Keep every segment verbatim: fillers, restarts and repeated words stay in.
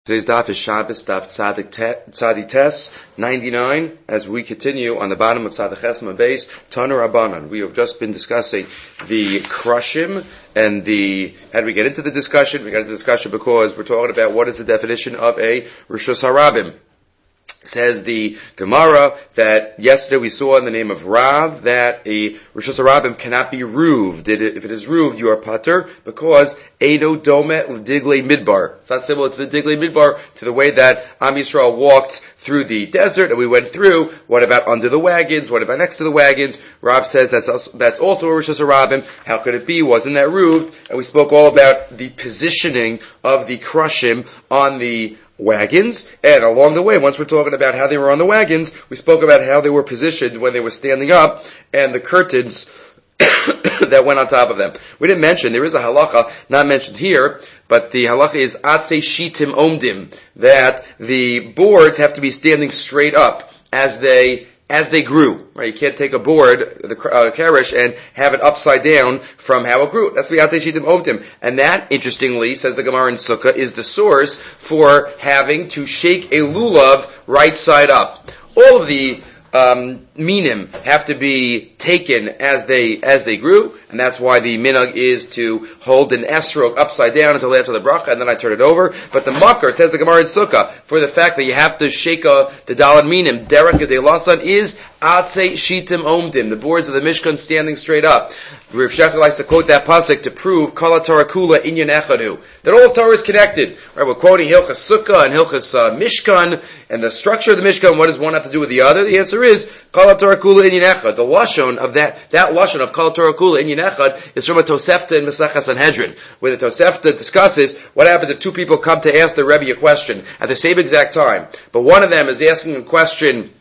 Today's daf is Shabbos, daf Tzadik Tes, ninety-nine, as we continue on the bottom of Tzadik Chesma base, Tana Rabbanan. We have just been discussing the Krushim and the, how do we get into the discussion? We got into the discussion because we're talking about what is the definition of a Rishus Harabim. Says the Gemara that yesterday we saw in the name of Rav that a Rishus Harabim cannot be rooved. If it is rooved, you are pater because Edo Domet Diglei Midbar. It's not similar to the Diglei Midbar, to the way that Am Yisrael walked through the desert and we went through. What about under the wagons? What about next to the wagons? Rav says that's also, that's also a Rishus Harabim. How could it be? Wasn't that rooved? And we spoke all about the positioning of the Krushim on the wagons, and along the way, once we're talking about how they were on the wagons, we spoke about how they were positioned when they were standing up, and the curtains that went on top of them. We didn't mention, there is a halacha, not mentioned here, but the halacha is Atse Shitim Omdim, that the boards have to be standing straight up as they as they grew. Right? You can't take a board, the uh, karish, and have it upside down from how it grew. That's the Atse Shitim Omdim. And that, interestingly, says the Gemara in Sukkah, is the source for having to shake a lulav right side up. All of the um, minim have to be taken as they as they grew, and that's why the minhag is to hold an esrog upside down until after the bracha, and then I turn it over. But the makar, says the Gemara in Sukkah, for the fact that you have to shake a, the dalad minim, derek gedei lasan, is atse shitim omdim, the boards of the Mishkan standing straight up. Rav Shechter likes to quote that pasuk to prove kol Torah kula inyan echadu, that all of Torah is connected. Right, we're quoting Hilchas Sukkah and Hilchas uh, Mishkan, and the structure of the Mishkan. What does one have to do with the other? The answer is kol Torah kula inyan echad. The lashon of that that lashon of kol Torah kula inyan echad is from a Tosefta in Masechah Sanhedrin, where the Tosefta discusses what happens if two people come to ask the Rebbe a question at the same exact time, but one of them is asking a question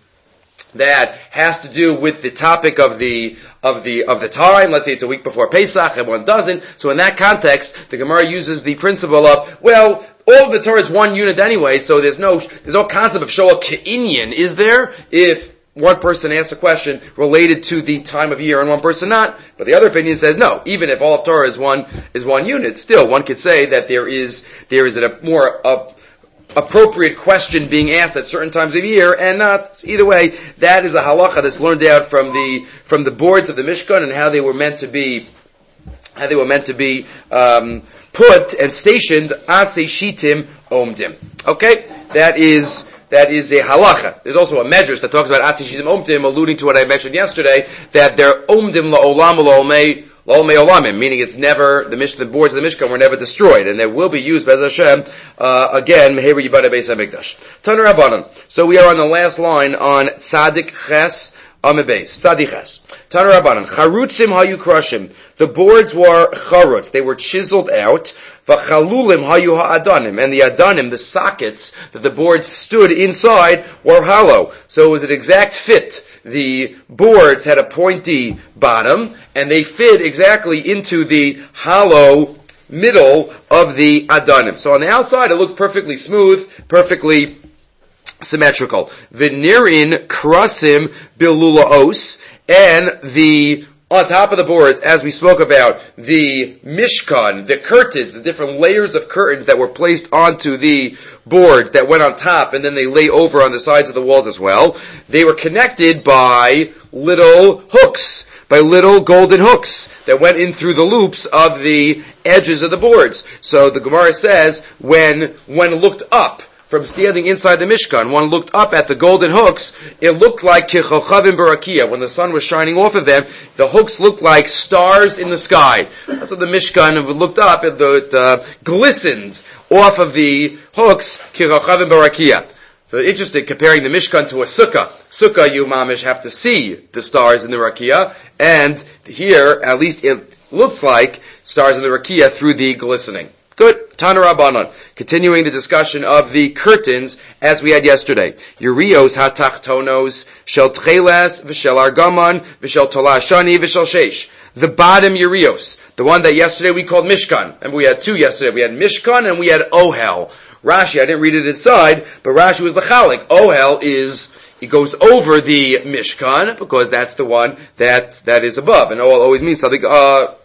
that has to do with the topic of the of the of the time. Let's say it's a week before Pesach and one doesn't. So in that context, the Gemara uses the principle of, well, all of the Torah is one unit anyway, so there's no there's no concept of shoah ke'inyan, is there? If one person asks a question related to the time of year and one person not, but the other opinion says no. Even if all of Torah is one is one unit, still one could say that there is there is a more a appropriate question being asked at certain times of year and not. Either way, that is a halacha that's learned out from the from the boards of the Mishkan and how they were meant to be how they were meant to be um, put and stationed. Atse shitim omdim. Okay, that is that is a halacha. There's also a medrash that talks about atse shitim omdim, alluding to what I mentioned yesterday, that they're omdim la'olam la'olmei L'olmei olamim, meaning it's never, the, mish, the boards of the Mishkan were never destroyed, and they will be used, Be'ez Hashem, uh, again, Meheru Yibada Beis HaMikdash. Tana Rabbanan. So we are on the last line on Tzadik Ches Amebeis. Tzadik Ches. Tana Rabbanan. Charutzim hayu krushim. The boards were charutz. They were chiseled out. V'chalulim hayu ha'adanim. And the adanim, the sockets that the boards stood inside, were hollow. So it was an exact fit. The boards had a pointy bottom, and they fit exactly into the hollow middle of the adanim. So on the outside, it looked perfectly smooth, perfectly symmetrical. V'nirin krasim bilulaos, and the on top of the boards, as we spoke about, the mishkan, the curtains, the different layers of curtains that were placed onto the boards that went on top and then they lay over on the sides of the walls as well, they were connected by little hooks, by little golden hooks that went in through the loops of the edges of the boards. So the Gemara says, when one looked up, from standing inside the Mishkan, one looked up at the golden hooks, it looked like kichavim barakia. When the sun was shining off of them, the hooks looked like stars in the sky. That's what the Mishkan looked up, it, it uh, glistened off of the hooks, kichavim barakia. So interesting, comparing the Mishkan to a sukkah. Sukkah, you mamish have to see the stars in the rakia, and here, at least it looks like stars in the rakia through the glistening. Good. Tana Rabbanan. Continuing the discussion of the curtains as we had yesterday. Yurios hatachtonos shel tcheles v'shel argaman v'shel tolashani v'shel sheish. The bottom Yurios. The one that yesterday we called Mishkan. And we had two yesterday. We had Mishkan and we had Ohel. Rashi, I didn't read it inside, but Rashi was Bechalik. Ohel is, it goes over the Mishkan because that's the one that, that is above. And Ohel always means something, uh,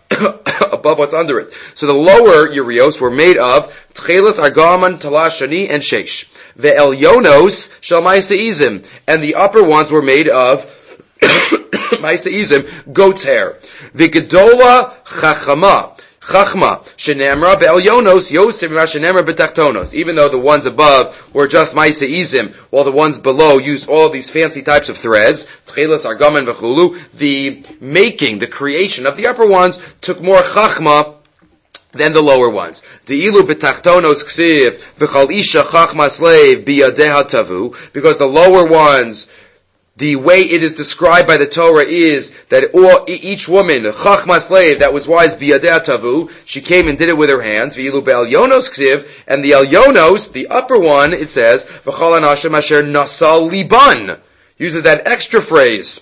above what's under it. So the lower urios were made of tchelas, argaman, talash, shani, and sheish. The elyonos shel ma'aseizim, and the upper ones were made of ma'aseizim, goat's hair. The gedola chachama. Chachma, shenemra be'elyonos, yosef shenemra betachtonos. Even though the ones above were just ma'aseizim, while the ones below used all of these fancy types of threads, tchelas, argaman, v'chulu, the making, the creation of the upper ones took more chachma than the lower ones. The ilu betachtonos ksiv, v'chal isha chachma slave biyadeha tavu, because the lower ones, the way it is described by the Torah is that all, each woman, chachma slave that was wise, biyadeh tavu, she came and did it with her hands. V'ilu be'elyonos ksiv, and the elyonos, the upper one, it says, v'chol anashim asher nasal liban, uses that extra phrase.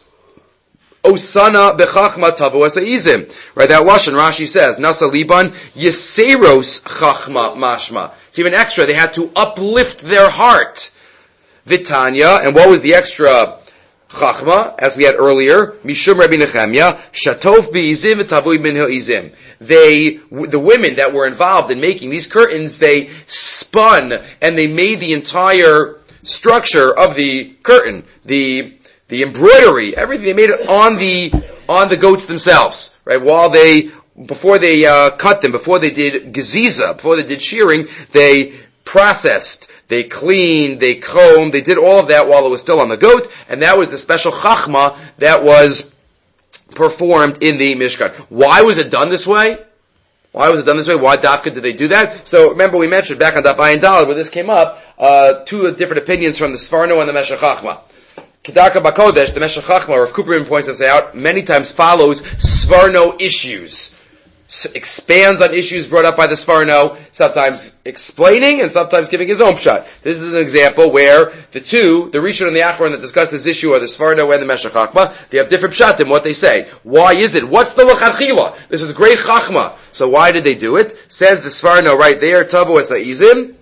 Osana bechachma tavu asaizim. Right, that lashon Rashi says, nasal liban yeseros chachma mashma. It's even extra. They had to uplift their heart. Vitanya, and what was the extra chachma, as we had earlier, mishum Rabbi Nechemia, shatof beizim v'tavui min ha'izim. They, the women that were involved in making these curtains, they spun and they made the entire structure of the curtain, the the embroidery, everything. They made it on the on the goats themselves, right? While they, before they uh, cut them, before they did geziza, before they did shearing, they processed. They cleaned, they combed, they did all of that while it was still on the goat, and that was the special chachma that was performed in the Mishkan. Why was it done this way? Why was it done this way? Why dafka did they do that? So remember we mentioned back on Daf Ayin Daled where this came up, uh, two different opinions from the Sfarno and the Meshech Chachma. Kedaka Bakodesh, the Meshech Chachma, or if Cooperman points this out, many times follows Sfarno issues. Expands on issues brought up by the Sfarno, sometimes explaining and sometimes giving his own pshat. This is an example where the two, the Rishon and the Achron that discuss this issue are the Sfarno and the Meshech Chachma. They have different pshat in what they say. Why is it? What's the L'chadchila? This is great Chachma. So why did they do it? Says the Sfarno right there, Tavu Esa'izim.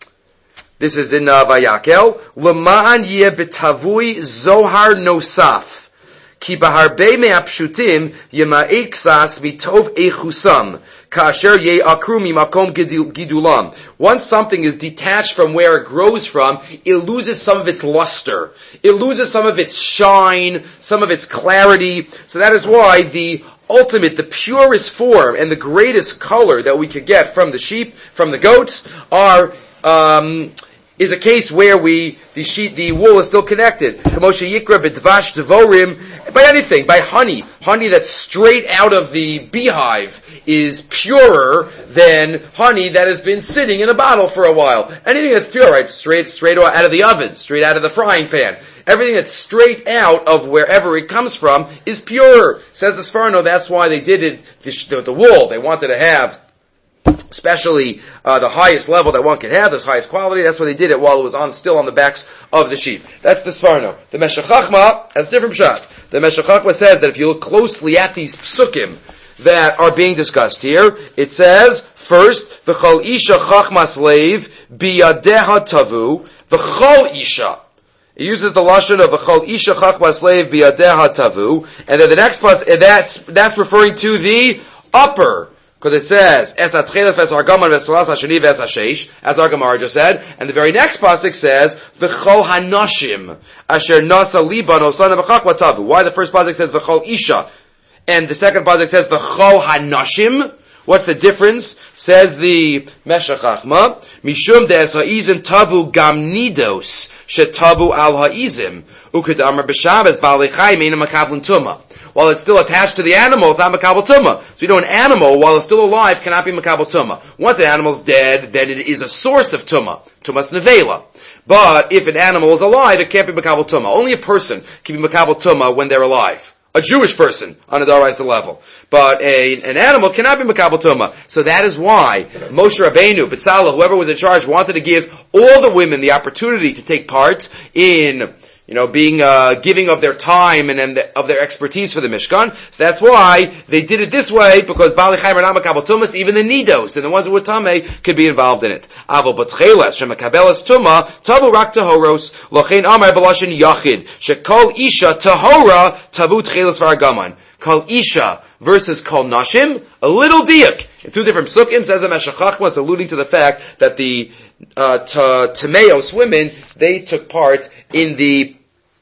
This is in uh, Vayakel. L'ma'an yeh betavui zohar nosaf. Ki baharbe me'apshutim yema'e ksas mitov echusam kasher ye'akru mimakom gidulam. Once something is detached from where it grows from, it loses some of its luster. It loses some of its shine, some of its clarity. So that is why the ultimate, the purest form and the greatest color that we could get from the sheep, from the goats, are um, is a case where we the sheep, the wool is still connected. Kamosha yikra b'dvash devorim, by anything, by honey. Honey that's straight out of the beehive is purer than honey that has been sitting in a bottle for a while. Anything that's pure, right, straight straight out of the oven, straight out of the frying pan. Everything that's straight out of wherever it comes from is pure. Says the Sfarno, that's why they did it, the, the wool. They wanted to have especially uh, the highest level that one could have, the highest quality. That's why they did it while it was on still on the backs of the sheep. That's the Sfarno. The Meshech Chachma has a different shot. The Meshech Chachma says that if you look closely at these psukim that are being discussed here, it says, first, v'chol isha chachma slave biyadeha tavu, v'chol isha. It uses the lashon of v'chol isha chachma slave biyadeha tavu, and then the next part, that's, that's referring to the upper. Because it says, Es atchelef es argaman v'estolas hashani v'es hashesh, as our Gemara just said, and the very next pasuk says, V'chol hanashim, asher nasa liban osana v'chachma tavu. Why the first pasuk says V'chol isha, and the second pasuk says V'chol hanashim? What's the difference? Says the Meshech Chachma, Mishum de esra'izim tavu gam nidos, shetavu al ha'izim, uked amar b'shabes ba'alei chayim eina makablan tumah. While it's still attached to the animal, it's not makabel tumah. So you know, an animal, while it's still alive, cannot be makabel tumah. Once an animal's dead, then it is a source of tumah. Tumah's nevela. But if an animal is alive, it can't be makabel tumah. Only a person can be makabel tumah when they're alive. A Jewish person on a daraisa level. But a, an animal cannot be makabel tumah. So that is why Moshe Rabbeinu, B'Tzalel, whoever was in charge, wanted to give all the women the opportunity to take part in, you know, being, uh, giving of their time and, and the, of their expertise for the Mishkan. So that's why they did it this way, because Baalei Chayim are not makabel tumas, even the nidos, and the ones who were tamei could be involved in it. Aval b'tcheles, shemakabelas tumah, tavu rak tahoros, lochein amar b'lashin yachid, shekol isha tahora, tavu tcheles v'argaman. Kol isha, versus kol nashim, a little diak. In two different psukim, says the Meshech Chochmah, it's alluding to the fact that the uh, Tameos women, they took part in the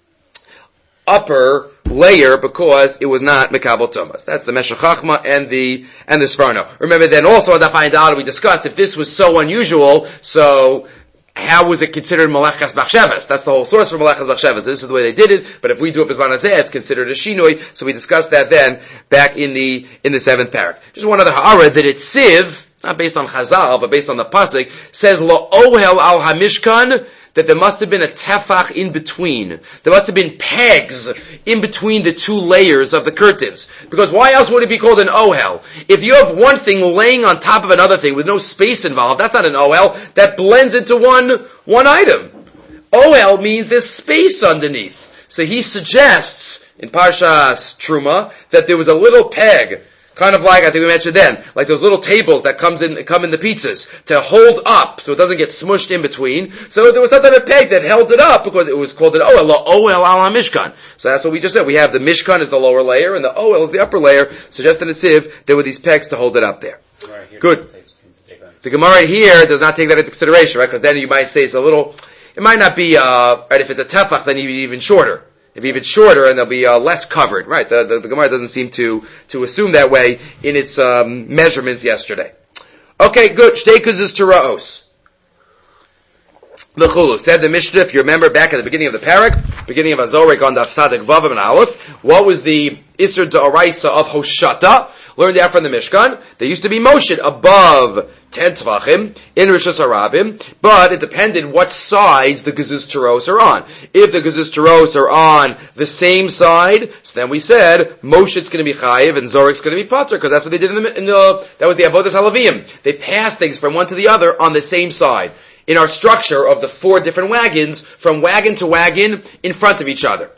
upper layer because it was not Mekabel Tumas. That's the Meshech Chochmah and the and the Sforno. Remember then also on the Daf Ayin Daled we discussed if this was so unusual, so how was it considered Malachas Bachshavas? That's the whole source for Malachas Bachshavas. This is the way they did it, but if we do it B'zman Hazeh, it's considered a Shinoi, so we discussed that then back in the in the seventh parak. Just one other ha'ara that it's Siv, not based on Chazal, but based on the Pasuk, says Lo Ohel al HaMishkan, that there must have been a tefach in between. There must have been pegs in between the two layers of the curtains. Because why else would it be called an ohel? If you have one thing laying on top of another thing with no space involved, that's not an ohel. That blends into one, one item. Ohel means there's space underneath. So he suggests in Parshas Truma that there was a little peg, kind of like, I think we mentioned then, like those little tables that comes in, come in the pizzas, to hold up so it doesn't get smushed in between. So there was some type of peg that held it up because it was called an Ohel, Ohel al HaMishkan. So that's what we just said. We have the Mishkan is the lower layer and the Ohel is the upper layer. Suggested in Tziv, there were these pegs to hold it up there. Good. The Gemara here does not take that into consideration, right? Because then you might say it's a little, it might not be, uh, right, if it's a tefach, then you'd be even shorter. If even shorter, and they'll be uh, less covered, right? The, the, the Gemara doesn't seem to to assume that way in its um, measurements yesterday. Okay, good. Shteikus is Teraos. The Chulu said the Mishnah. If you remember back at the beginning of the parak, beginning of Azorik on Daf Sadik Vav and Aleph, what was the Isser D'Oraisa of Hoshata? Learned that from the Mishkan. There used to be motion above ten tvachim in Rishus Harabim, but it depended what sides the Gezuz Teros are on. If the Gezuz Teros are on the same side, so then we said Moshe's going to be Chayiv and Zorik's going to be Pater, because that's what they did in the, in the that was the Avodas Halavim. They passed things from one to the other on the same side. In our structure of the four different wagons, from wagon to wagon in front of each other.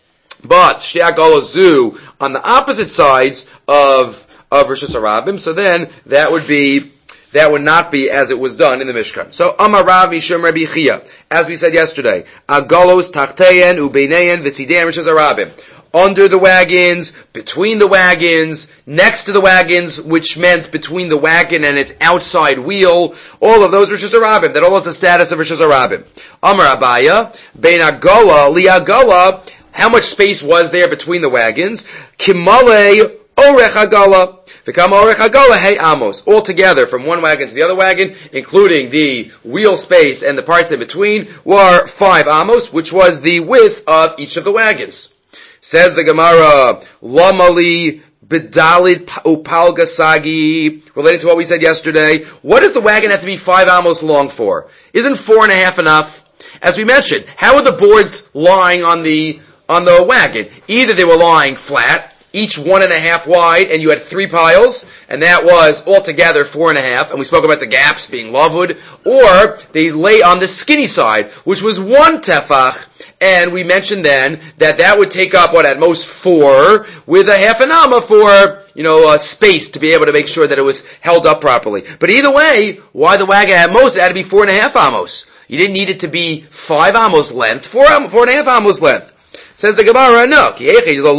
But Shtei Agalos Zu on the opposite sides of of Rishus Harabim, so then that would be that would not be as it was done in the Mishkan. So Amar Rav Mishum Rabbi Chia, as we said yesterday, Agalos Tachteyen Ubeineyen V'Tzideyen Rishus Harabim. Under the wagons, between the wagons, next to the wagons, which meant between the wagon and its outside wheel, all of those Rishus Harabim. That all has the status of Rishus Harabim. Amar Abaya, Bein Agola Li Agola. How much space was there between the wagons? Kimale Orech Agala. V'kama Orech Agala Hey Amos. All together, from one wagon to the other wagon, including the wheel space and the parts in between, were five Amos, which was the width of each of the wagons. Says the Gemara, Lamali B'dalid Upalgasagi, related to what we said yesterday. What does the wagon have to be five Amos long for? Isn't four and a half enough? As we mentioned, how are the boards lying on the on the wagon? Either they were lying flat, each one and a half wide, and you had three piles, and that was altogether four and a half, and we spoke about the gaps being lavud, or they lay on the skinny side, which was one tefach, and we mentioned then that that would take up, what, at most four, with a half an amma for, you know, uh, space to be able to make sure that it was held up properly. But either way, why the wagon at most, it had to be four and a half amos. You didn't need it to be five amos length, four, four and a half amos length. Says the Gemara, no. If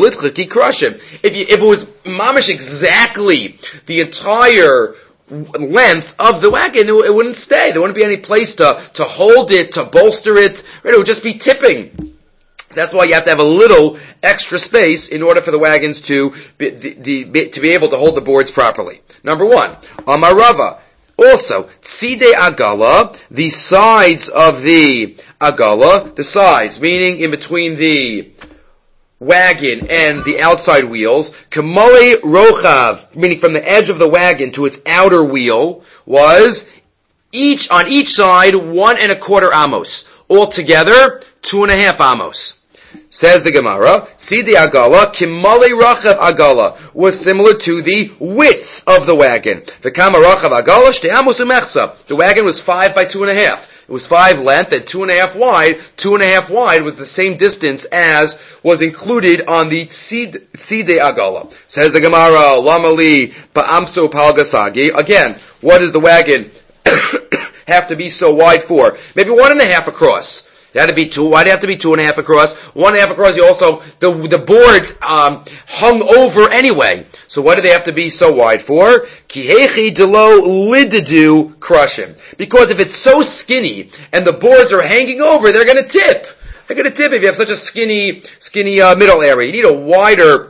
you, if it was mamish exactly the entire length of the wagon, it, it wouldn't stay. There wouldn't be any place to, to hold it, to bolster it. Right? It would just be tipping. So that's why you have to have a little extra space in order for the wagons to be, the, the, to be able to hold the boards properly. Number one, Amarava. Also, tzidei agala, the sides of the agala, the sides, meaning in between the wagon and the outside wheels, kamoi rochav, meaning from the edge of the wagon to its outer wheel, was each, on each side, one and a quarter amos. Altogether, two and a half amos. Says the Gemara, Tzidei agala, kimale rachav agala, was similar to the width of the wagon. V'kama rachav agala, shtei amos umechza. The wagon was five by two and a half. It was five length and two and a half wide. Two and a half wide was the same distance as was included on the Tzidei agala. Says the Gemara, Lamali ba'amso palgasagi. Again, what does the wagon have to be so wide for? Maybe one and a half across. It had to be two. Why did it have to be two and a half across? One and a half across. You also the the boards um, hung over anyway. So what do they have to be so wide for? Kihechi delo lididu crushim. Because if it's so skinny and the boards are hanging over, they're going to tip. They're going to tip if you have such a skinny, skinny uh, middle area. You need a wider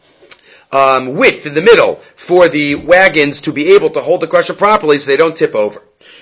um, width in the middle for the wagons to be able to hold the crusher properly so they don't tip over.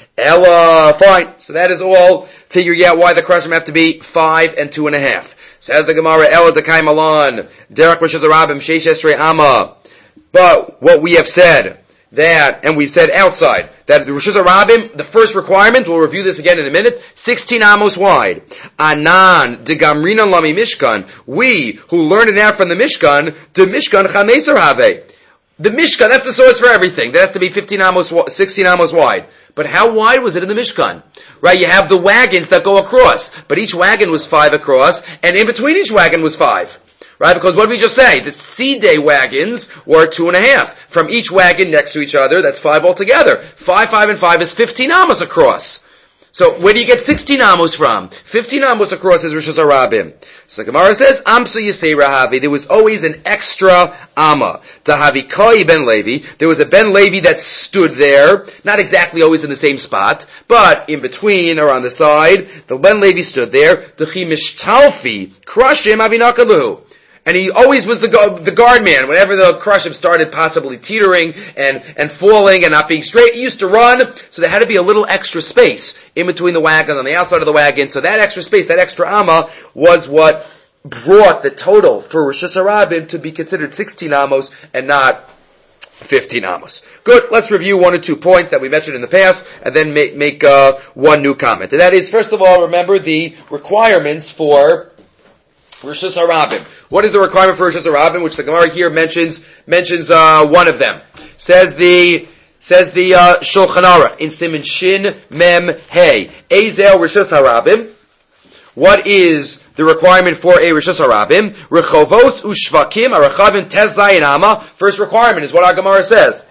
Ella, fine. So that is all figuring out why the crusher have to be five and two and a half. Says the Gemara, Ella dekai malan, derek Rosh Hashanah sheish esrei ama. But what we have said, that, and we said outside, that the Rosh Hashanah, the first requirement, we'll review this again in a minute, sixteen amos wide. Anan, de gamrina lami mishkan, we who learned it out from the Mishkan, de Mishkan chameser have. The Mishkan, that's the source for everything. That has to be fifteen amos, sixteen amos wide. But how wide was it in the Mishkan? Right, you have the wagons that go across, but each wagon was five across, and in between each wagon was five. Right, because what did we just say? The seed day wagons were two and a half. From each wagon next to each other, that's five altogether. Five, five, and five is fifteen amos across. So where do you get sixteen amos from? fifteen amos across is Rosh Hashanah. So the Gemara says, Amsa Yisei Rahavi, there was always an extra amma. Tahavi Kai ben Levi, there was a ben Levi that stood there, not exactly always in the same spot, but in between or on the side, the ben Levi stood there. Techi Mishtalfi, Crushim Avinakaluhu. And he always was the the guard man. Whenever the crushim started possibly teetering and, and falling and not being straight, he used to run. So there had to be a little extra space in between the wagons, on the outside of the wagon. So that extra space, that extra amma, was what brought the total for Rosh Hashanah to be considered sixteen amos and not fifteen amos. Good. Let's review one or two points that we mentioned in the past, and then make, make uh, one new comment. And that is, first of all, remember the requirements for Rosh Hashanah. What is the requirement for Rosh Hashanah? Which the Gemara here mentions mentions uh, one of them. Says the says the uh, Shulchan Aruch in Siman Shin Mem Hey. Ezel Rosh Hashanah. What is the requirement for a Rosh Hashanah? Rechovos ushvakim arachavim tez zayin ama. First requirement is what our Gemara says.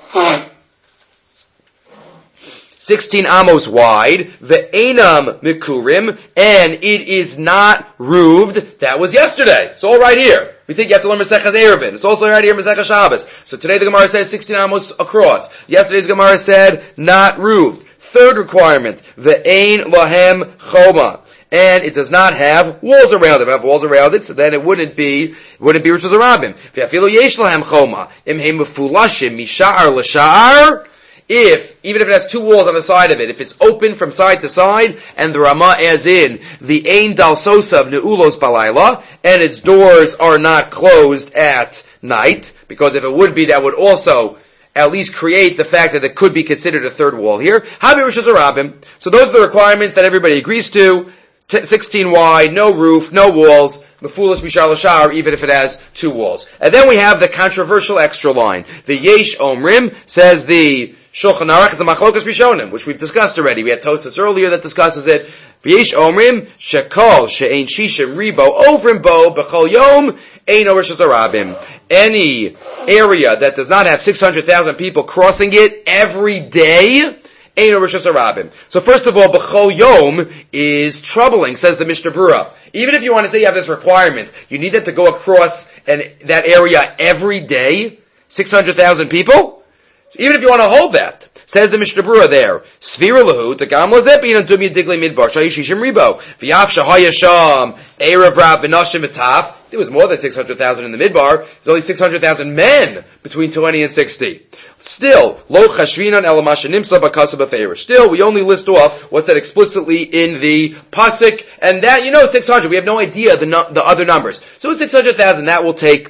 Sixteen amos wide, ve'enam mikurim, and it is not roofed. That was yesterday. It's all right here. We think you have to learn Masechas Eruvin. It's also right here Masechas Shabbos. So today the Gemara says sixteen amos across. Yesterday's Gemara said not roofed. Third requirement, ve'ein lahem choma. And it does not have walls around it. If it have walls around it, so then it wouldn't be, it wouldn't be Rosh Hashanah. Ve'afilu yesh lahem choma. Im heim mefulashim misha'ar l'sha'ar. If, even if it has two walls on the side of it, if it's open from side to side, and the Ramah as in, the Ein Dal Sosav Ne'ulos Balayla, and its doors are not closed at night, because if it would be, that would also at least create the fact that it could be considered a third wall here. Habi Rosh Hashanah. So those are the requirements that everybody agrees to. sixteen wide, no roof, no walls, Mefulas Mishar L'Shar, even if it has two walls. And then we have the controversial extra line. The Yesh Omrim, says the Shulchan Aruch, is a Machlokas Rishonim, which we've discussed already. We had Tosas earlier that discusses it. V'yesh Omrim, Shekol, She'ein Shishim Ribo, Ovrim Bo, B'chol Yom, Ein Rosh Hashanah. Any area that does not have six hundred thousand people crossing it every day, Ein Rosh Hashanah. So first of all, B'chol Yom is troubling, says the Mishnah Berurah. Even if you want to say you have this requirement, you need it to go across and that area every day, six hundred thousand people? So even if you want to hold that, says the Mishnah Berurah there, Svira lahu tagam lazepin and dumi digli midbar shayishishim ribo v'yaf shahayasham erev rav v'nashim etaf. There was more than six hundred thousand in the midbar. There's only six hundred thousand men between twenty and sixty. Still, lo chashvinan elamasha nimsa bakasa b'feirish. Still, we only list off what's said explicitly in the pasuk, and that, you know, six hundred. We have no idea the no, the other numbers. So it's six hundred thousand. That will take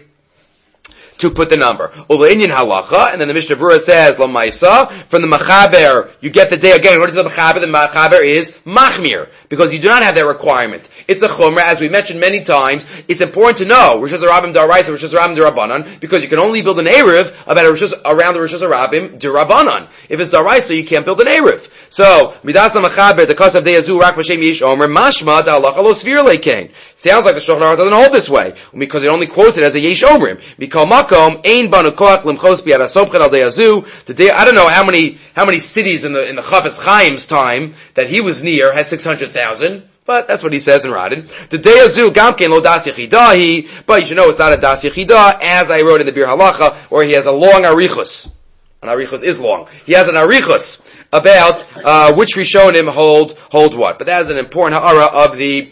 to put the number. Ule'inyan halacha, and then the Mishnah Berurah says, La Maisa, from the Machaber, you get the day again. According to the Machaber, the Machaber is Machmir, because you do not have that requirement. It's a Chumrah, as we mentioned many times. It's important to know, Rosh Hashanah D'Oraisa, Rosh Hashanah D'Rabbanan, because you can only build an Erev about a Rosh, around the Rosh Hashanah D'Rabbanan. If it's D'Oraisa, you can't build an Erev. So, Midas HaMachaber, the Kasav Deyazu, Rak Vashem Yish Omer, Mashma, Da'alacha Lo Svir Lekein. Sounds like the Shulchan Aruch doesn't hold this way, because it only quotes it as a Yesh Omrim. Mikol Makom, Ein Banu Koach Limchos Bi'ad HaSomchet Al Deyazu. The day, I don't know how many, how many cities in the, in the Chafetz Chaim's time that he was near had six hundred thousand. But that's what he says in Radin. The Deyazu Gamken lo das yechidahi, but you should know it's not a das yechida, as I wrote in the Bir Halacha, where he has a long arichus. An arichus is long. He has an arichus about uh, which Rishonim hold hold what. But that is an important ha'ara of the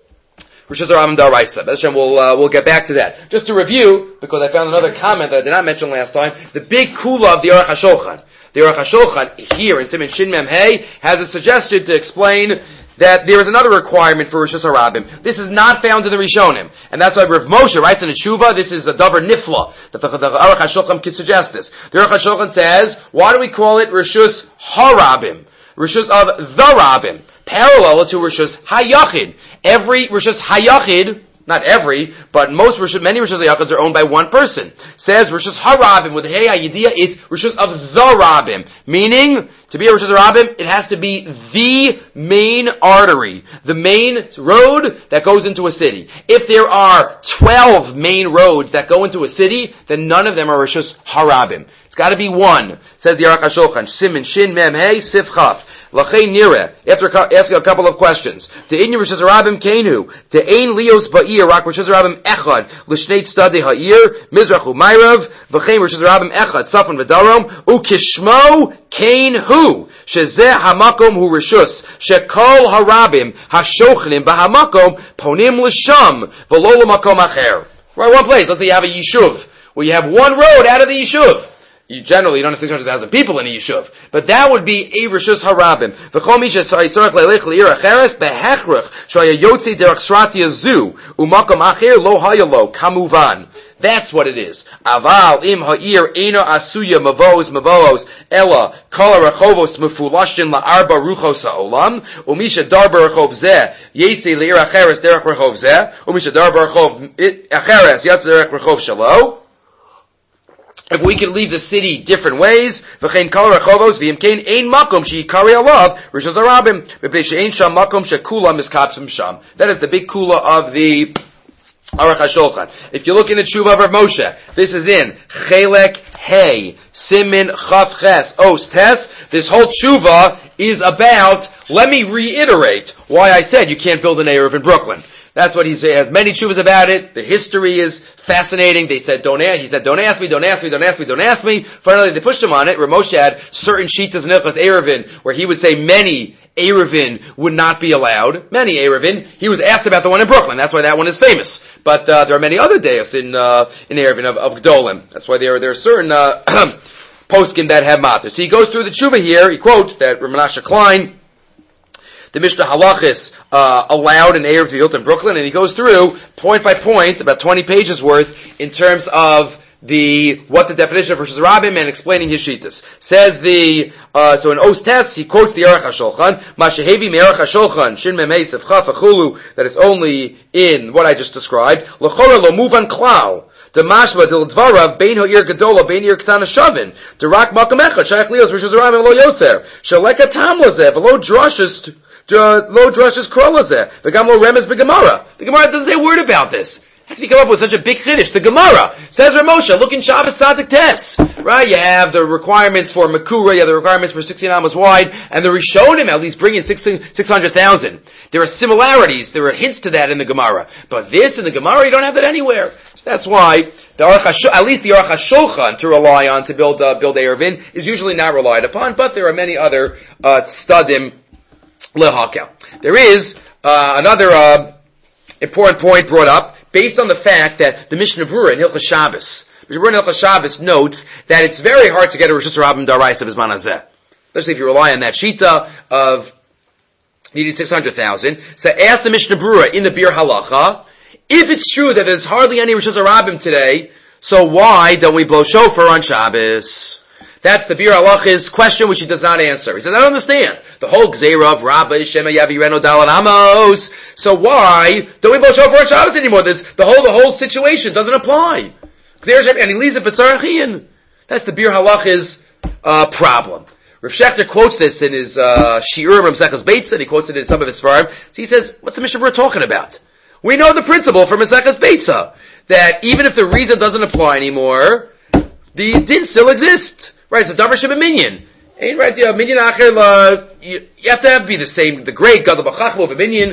Rishus HaRabim D'Oraisa. Hashem, we'll uh, we'll get back to that. Just to review, because I found another comment that I did not mention last time, the big kula of the Aruch HaShulchan. The Aruch HaShulchan here in Siman Shin Mem Hey has a suggestion to explain that there is another requirement for Rishus HaRabim. This is not found in the Rishonim. And that's why Rav Moshe writes in the Tshuva, this is a davar nifla, that the, the, the Aruch HaShulchan can suggest this. The Aruch HaShulchan says, why do we call it Rishus HaRabim? Rishus of the Rabim. Parallel to Rishus HaYachid. Every Rishus HaYachid, not every, but most Rishus, many Rishus HaYachids are owned by one person. Says Rishus HaRabim with Hey HaYidiyah, it's Rishus of the Rabim. Meaning, to be a Rishus HaRabim, it has to be the main artery, the main road that goes into a city. If there are twelve main roads that go into a city, then none of them are Rishus HaRabim. It's got to be one, says the Aruch HaShulchan. Siman Shin Mem Hey Sif Chaf. Lachei Nira. After asking a couple of questions, the Inyan Rishus HaRabim Kenu, the Ein Lios Ba'ir Rak Rishus HaRabim Echad L'Shnei Tzadei Ha'ir Mizrach U'Mayrav V'chein Rishus HaRabim Echad Tzafon V'Darom U'Kishmo Kain Hu Shezeh Hamakom Hu Rishus Shekol HaRabim Hashochnim B'Hamakom Ponim L'Sham V'Lo L'Makom Acher. Right, one place. Let's say you have a yishuv where you have one road out of the yishuv. You generally you don't have six hundred thousand people in a yishuv, but that would be a Rishus HaRabim. V'chol mi shetzarich leilech le'ir acheres behechrich shoya yotzi derech shratia zu u'makom acher lo hayalo kamuvan. That's what it is. Aval im ha'ir eino asuya mavos mavos ella kol ha'rechovos mefulashin la'arba ruchos ha'olam u'misha dar b'rechov zeh yetzi le'ir acheres derech rechov zeh u'misha dar b'rechov acheres yatz derech rechov shalo. If we could leave the city different ways, v'chein kol rechovos v'yimkein ein makom she'ikari alav Rishus HaRabim mipnei she'ein sham makom she'kula miskapsim sham. That is the big kula of the Aruch HaShulchan. If you look in the Tshuva of Rav Moshe, this is in Chelek Hey Simin Chaf Ches Os Tes. This whole Tshuva is about. Let me reiterate why I said you can't build an Eruv in Brooklyn. That's what he has many tshuvas about it. The history is fascinating. They said, don't ask, he said, don't ask me, don't ask me, don't ask me, don't ask me. Finally, they pushed him on it. Rav Moshe had certain shitas in Hilchos Eruvin where he would say many Eruvin would not be allowed. Many Eruvin. He was asked about the one in Brooklyn. That's why that one is famous. But uh, there are many other deos in uh, in Eruvin of, of Gdolim. That's why there, there are certain uh, poskim that have matter. So he goes through the tshuva here. He quotes that Rav Menashe Klein, the Mishnah Halachis uh, allowed an Eruv to be built in Brooklyn, and he goes through point by point, about twenty pages worth, in terms of the what the definition of Rishus HaRabim and explaining his shitas. Says the uh, so in Os Tes he quotes the Aruch HaShulchan, Mashehevi me'Aruch HaShulchan Shin Memei Sefchaf Achulu, that it's only in what I just described. L'chora lo muvan klal. The mashma del dvarav bein ha'ir gedola bein ha'ir ketana shavin. The rak makam echad shayach lios Rishus HaRabim lo yoser. Shaleka tam lazeh v'lo drushes. Lo drushes krolazeh. The Gamlo remes beGemara. The Gemara doesn't say a word about this. How can you come up with such a big chiddush? The Gemara says Rav Moshe, look in Shabbos Tzadik Tes. Right? You have the requirements for Makura, you have the requirements for sixteen amos wide, and the Rishonim at least bring in six hundred thousand. There are similarities, there are hints to that in the Gemara. But this in the Gemara, you don't have that anywhere. So that's why the Aruch HaShulchan, at least the Aruch HaShulchan to rely on to build uh, build Eruvin is usually not relied upon, but there are many other uh, studim lehakel. There is uh, another uh, important point brought up based on the fact that the Mishnah Berurah in Hilchos Shabbos, Mishnah Berurah in Hilchos Shabbos notes that it's very hard to get a Rishus HaRabim D'Oraisa of Bizman Hazeh, especially if you rely on that shita of needing six hundred thousand. So ask the Mishnah Berurah in the Bir Halacha, if it's true that there's hardly any Rishus HaRabim today, so why don't we blow shofar on Shabbos? That's the Bir Halacha's question, which he does not answer. He says, I don't understand. The whole Gzeira of Rabbi Shema Yavireno Dalan Amos. So why don't we blow shofar on Shabbos anymore? This, the whole, the whole situation doesn't apply. Gzeira Shema, and he leaves it for Tzarachian. That's the Bir Halacha's, uh, problem. Rav Shechter quotes this in his, uh, Shiurim Maseches Beitzah, and he quotes it in some of his Svarim. So he says, what's the Mishnah Berurah talking about? We know the principle from Maseches Beitzah, that even if the reason doesn't apply anymore, the din still exists. Right, it's a davar sheba minyan. Ain't right, the minyan acher, you have to have be the same, the great gadol b'chachmo of a minyan.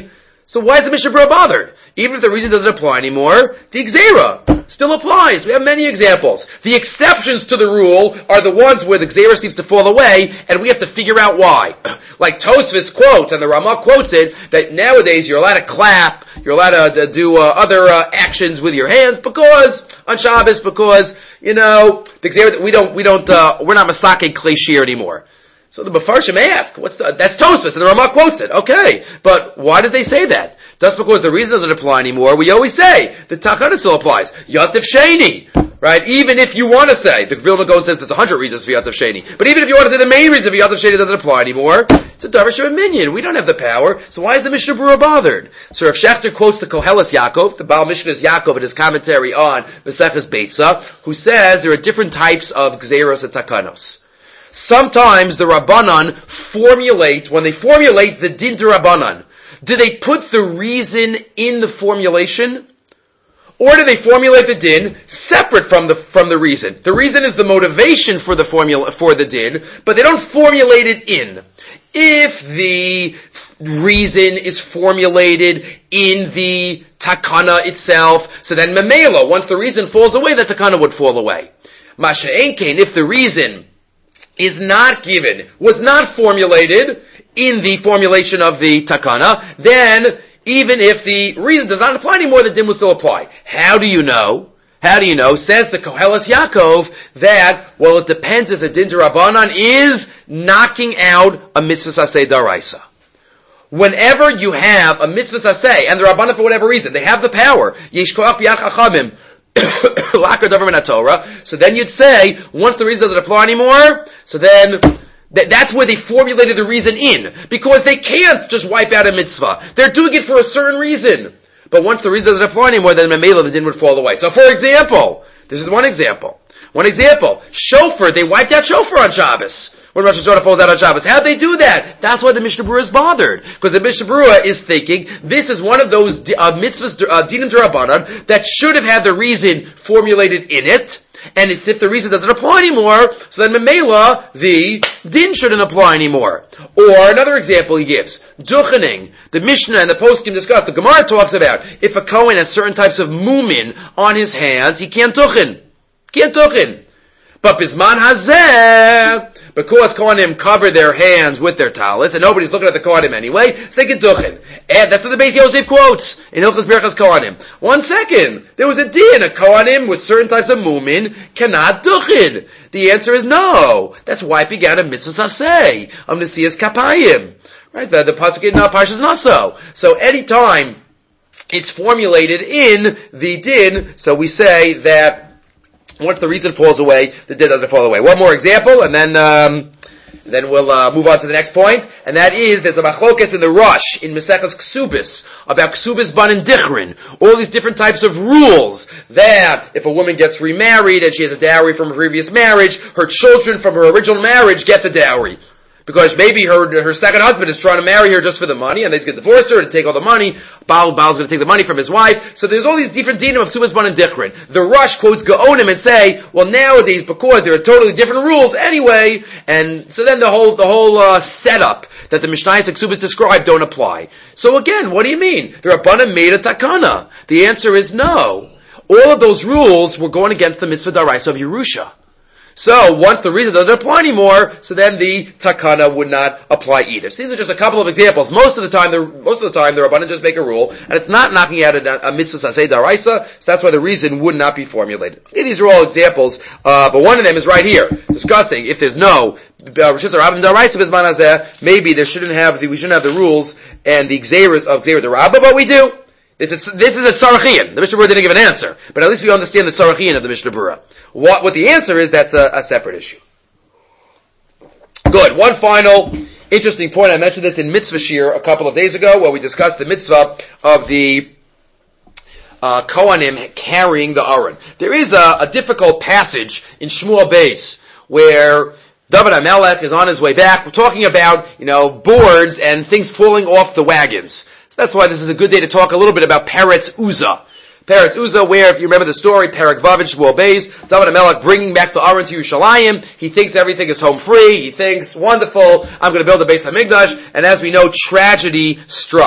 So why is the Mishnah Berurah bothered? Even if the reason doesn't apply anymore, the Gzeira still applies. We have many examples. The exceptions to the rule are the ones where the Gzeira seems to fall away, and we have to figure out why. Like Tosfos quotes, and the Ramah quotes it, that nowadays you're allowed to clap, you're allowed to, to do uh, other uh, actions with your hands, because, on Shabbos, because, you know, the Gzeira, we don't, we don't, uh, we're not Masake Klei Shir anymore. So the Mefarshim ask, what's the, that's Tosfos, and the Ramah quotes it. Okay, but why did they say that? Just because the reason doesn't apply anymore, we always say the Takana still applies. Yativ Sheni, right? Even if you want to say, the Vilna Gaon says there's a hundred reasons for Yativ Sheni, but even if you want to say the main reason for Yativ Sheni doesn't apply anymore, it's a Darash of a minion. We don't have the power, so why is the Mishnah Berurah bothered? So Rav Shechter quotes the Koheles Yaakov, the Baal Mishnah's Yaakov in his commentary on Maseches Beitza, who says there are different types of Gzeiros and Takanos. Sometimes the Rabbanan formulate, when they formulate the Din to Rabbanan, do they put the reason in the formulation? Or do they formulate the din separate from the, from the reason? The reason is the motivation for the formula, for the din, but they don't formulate it in. If the reason is formulated in the takana itself, so then memela, once the reason falls away, the takana would fall away. Masha Enkein, if the reason is not given, was not formulated in the formulation of the takana, then even if the reason does not apply anymore, the din will still apply. How do you know? How do you know? Says the Koheles Yaakov that, well, it depends if the din d'Rabbanan is knocking out a mitzvah saseh daraisa. Whenever you have a mitzvah saseh, and the Rabbanan, for whatever reason, they have the power, yesh koach b'yad chachamim, so then you'd say, once the reason doesn't apply anymore, so then th- that's where they formulated the reason in. Because they can't just wipe out a mitzvah. They're doing it for a certain reason. But once the reason doesn't apply anymore, then Mamela, the din would fall away. So for example, this is one example. One example, shofar, they wiped out shofar on Shabbos. When Rosh Hashanah falls out on Shabbos. How'd they do that? That's why the Mishnah Berurah is bothered. Because the Mishnah Berurah is thinking, this is one of those uh, mitzvahs, uh, dinim d'Rabbanan, that should have had the reason formulated in it. And it's if the reason doesn't apply anymore, so then Memela, the din shouldn't apply anymore. Or another example he gives, duchening. The Mishnah and the Poskim discuss, the Gemara talks about, if a Kohen has certain types of mumin on his hands, he can't duchen. Can't duchen. But Bisman Hazeh, because Kohanim cover their hands with their talis, and nobody's looking at the Kohanim anyway, so they can duchen. And that's what the Beis Yosef quotes in Hilchos Birchas Kohanim. One second, there was a din, a Kohanim with certain types of mumin cannot duchen. The answer is no. That's wiping out a mitzvah saseh, of Nesias Kapayim. Right, the, the pasuk in uh, Parshas Naso. So anytime it's formulated in the din, so we say that once the reason falls away, the din doesn't fall away. One more example, and then um, then we'll uh, move on to the next point, and that is there's a machlokas in the Rush in Maseches Ksubis about Ksubis ban and dichrin, all these different types of rules that if a woman gets remarried and she has a dowry from a previous marriage, her children from her original marriage get the dowry. Because maybe her her second husband is trying to marry her just for the money, and they going to divorce her and take all the money. Baal Baal's going to take the money from his wife. So there's all these different dinim of Ksubas ban and dichrin. The Rush quotes Gaonim and say, well, nowadays because there are totally different rules anyway, and so then the whole the whole uh, setup that the Mishnayos and Ksubas described don't apply. So again, what do you mean? The Rabbanan made a takana. The answer is no. All of those rules were going against the mitzvah daraisa of Yerusha. So, once the reason doesn't apply anymore, so then the takana would not apply either. So these are just a couple of examples. Most of the time, the, most of the time, the Rabbanan just make a rule, and it's not knocking out a, a mitzvah saseh daraisa, so that's why the reason would not be formulated. Okay, these are all examples, uh, but one of them is right here, discussing if there's no Rishus Rabbim daraisa b'zman hazeh, maybe there shouldn't have the, we shouldn't have the rules and the gzeiros of gzeirah d'Rabbah, but we do. This is, this is a tzarachian. The Mishnah Berurah didn't give an answer, but at least we understand the tzarachian of the Mishnah Berurah. What, what the answer is, that's a, a separate issue. Good. One final interesting point. I mentioned this in Mitzvah Shir a couple of days ago, where we discussed the mitzvah of the uh, Kohanim carrying the Aron. There is a, a difficult passage in Shmuel Beis where David HaMelech is on his way back. We're talking about, you know, boards and things falling off the wagons. That's why this is a good day to talk a little bit about Peretz Uzzah. Peretz Uzzah, where, if you remember the story, Perek Vav in Shmuel Beis, David HaMelech bringing back the Aron to Yerushalayim. He thinks everything is home free. He thinks, wonderful, I'm going to build a Beis HaMikdash. And as we know, tragedy struck.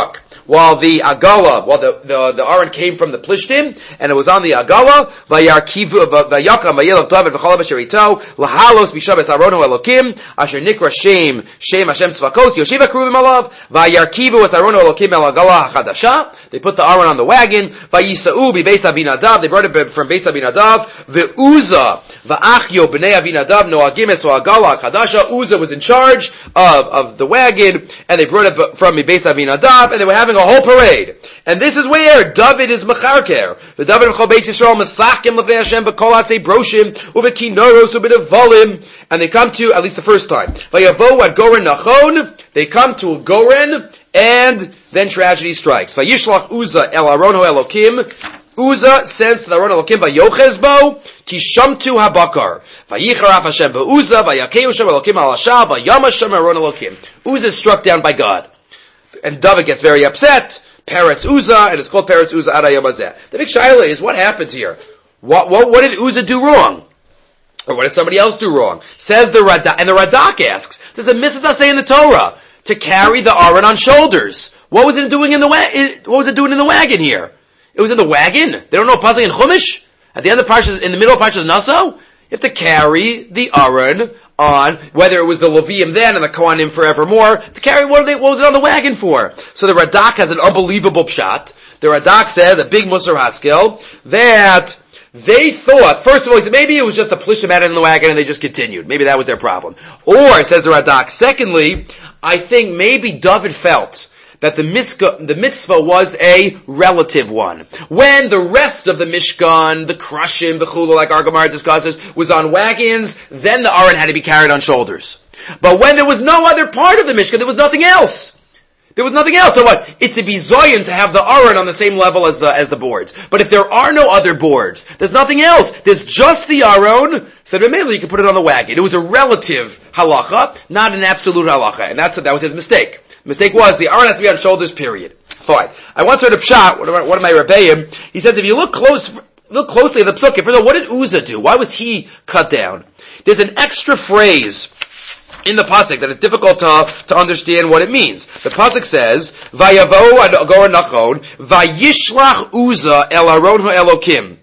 while the agala, while the, the, the Aron came from the Plishtim, and it was on the agala, vayarkivu, vayakam, vayelach David, v'chol b'sherito, lahalos b'shabes arono elokim, asher nikra shem, shem Hashem tzvakos, yoshiva kruvim alav, vayarkivu es arono elokim el agala hachadasha. They put the Aron on the wagon, vayisa'u b'beis Avinadav, they brought it from Beis Avinadav, v'uza, v'achyo b'nei Avinadav, noagim es agala hachadasha. Uza was in charge of, of the wagon, and they brought it from Beis Avinadav, and they were having a whole parade. And this is where David is mecharker. The David of Beis Yisrael mesachkim lefnei Hashem b'kol atzei broshim u'v'kinoros u'b'nevalim. And they come to, at least the first time, vayavo ad goren nachon, they come to a goren, and then tragedy strikes. Vayishlach Uza el Aron Elokim. Uza sends to the Aron Elokim vayochez ki shamtu habakar. Vayicharaf Hashem ba'Uza vayakeu Shem Elokim al Hasha vayam Hashem Aron Elokim. Uza is struck down by God, and David gets very upset. Peretz Uza, and it's called Peretz Uza ad hayom hazeh. The big shaila is, what happened here? What, what, what did Uza do wrong? Or what did somebody else do wrong? Says the Radak, and the Radak asks, does a mitzvah say in the Torah to carry the Aron on shoulders? What was it doing in the wa- What was it doing in the wagon here? It was in the wagon. They don't know pasuk in Chumash at the end of Parshas, in the middle of Parshas Naso. You have to carry the Aron on, whether it was the Levium then and the Kohanim forevermore, to carry what, they, what was it on the wagon for? So the Radak has an unbelievable pshat. The Radak says, a big Musar Haskell, that they thought, first of all, he said maybe it was just a plishim had it in the wagon and they just continued. Maybe that was their problem. Or, says the Radak, secondly, I think maybe David felt that the mitzvah, the mitzvah was a relative one. When the rest of the Mishkan, the Krushim, the Chula, like our Gemara discusses, was on wagons, then the Aron had to be carried on shoulders. But when there was no other part of the Mishkan, there was nothing else. There was nothing else. So what? It's a bizoyin to have the Aron on the same level as the as the boards. But if there are no other boards, there's nothing else. There's just the Aron. So mainly you can put it on the wagon. It was a relative halacha, not an absolute halacha, and that's that was his mistake. The mistake was the Aron has to be on shoulders. Period. Fine. I once heard a pshat. One of my, one of my rebbeim. He says if you look close, look closely at the psukim. First of all, what did Uza do? Why was he cut down? There's an extra phrase in the pasuk that is difficult to, to understand what it means. The pasuk says, "Vayavo ad goren nachon, vayishlach Uza el Aron ha'elokim."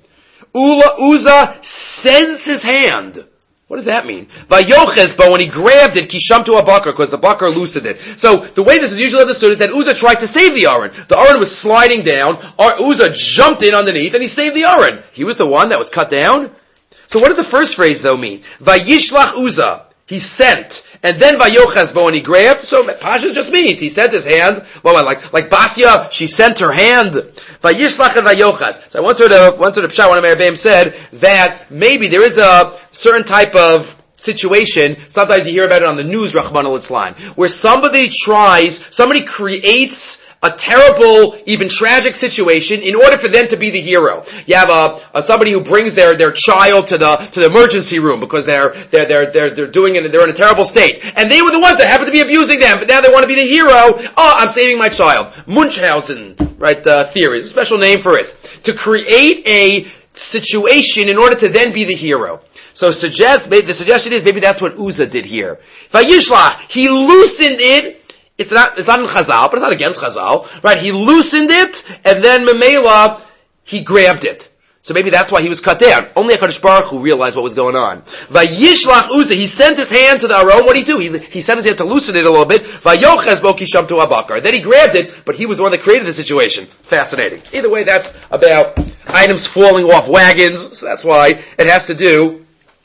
Uza sends his hand. What does that mean? Vayochez, but when he grabbed it, kisham to a bakar, because the bakar loosened it. So the way this is usually understood is that Uza tried to save the Aron. The Aron was sliding down. Uza jumped in underneath, and he saved the Aron. He was the one that was cut down. So what does the first phrase though mean? Vayishlach Uza. He sent, and then Vayochas, but when he grabbed, so Pasha just means he sent his hand. Well, like like Basya, she sent her hand. Vayishlach and Vayochas. So I once heard a once heard a pshat. One of my rebbeim said that maybe there is a certain type of situation. Sometimes you hear about it on the news, Rahman al-Islam, where somebody tries, somebody creates a terrible, even tragic situation in order for them to be the hero. You have a, a somebody who brings their, their child to the to the emergency room because they're they're they're they're they're doing it, they're in a terrible state, and they were the ones that happened to be abusing them, but now they want to be the hero. Oh, I'm saving my child. Munchausen, right? Uh, theory, it's a special name for it. To create a situation in order to then be the hero. So suggest the suggestion is maybe that's what Uza did here. Vayishla, he loosened it. It's not, it's not in Chazal, but it's not against Chazal, right? He loosened it, and then Memela, he grabbed it. So maybe that's why he was cut down. Only HaKadosh Baruch Hu realized what was going on. Vayishlach Uza, he sent his hand to the Aron. What did he do? He, he sent his hand to loosen it a little bit. Vayochez bo kisham to abakar. Then he grabbed it, but he was the one that created the situation. Fascinating. Either way, that's about items falling off wagons, so that's why it has to do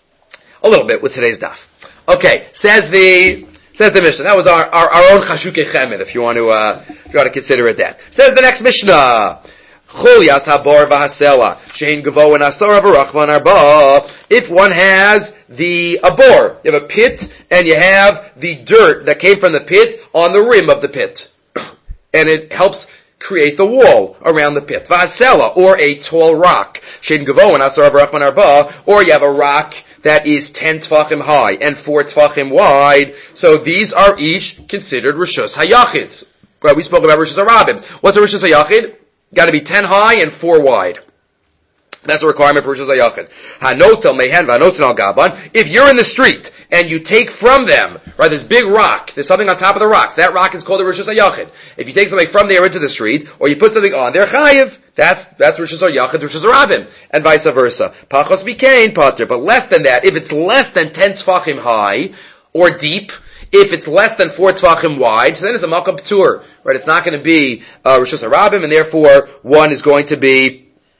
a little bit with today's daf. Okay, says the Says the Mishnah. That was our, our, our own Chashukei Chemed, if you want to, uh, if you want to consider it that. Says the next Mishnah. Chulias habor v'hasela. Shein gavo and asora v'rachman arba. If one has the, a bore, you have a pit, and you have the dirt that came from the pit on the rim of the pit. And it helps create the wall around the pit. V'hasela, or a tall rock. Shein gavo and asora v'rachman arba. Or you have a rock that is ten tefachim high and four tefachim wide. So these are each considered Rishus HaYachids. Right, we spoke about Rishus HaRabim. What's a Rishus HaYachid? Got to be ten high and four wide. That's a requirement for Rosh Hashanah. Hanotel mehen v'anoten al gaban. If you're in the street and you take from them, right, this big rock, there's something on top of the rocks. That rock is called a Rosh Hashanah. If you take something from there into the street, or you put something on there, chayiv. That's that's Rosh Hashanah, Rosh Hashanah, and vice versa. Pachos bikain pater, but less than that. If it's less than ten tefachim high or deep, if it's less than four tefachim wide, so then it's a makam p'tur, right? It's not going to be uh, Rosh Hashanah, and therefore one is going to be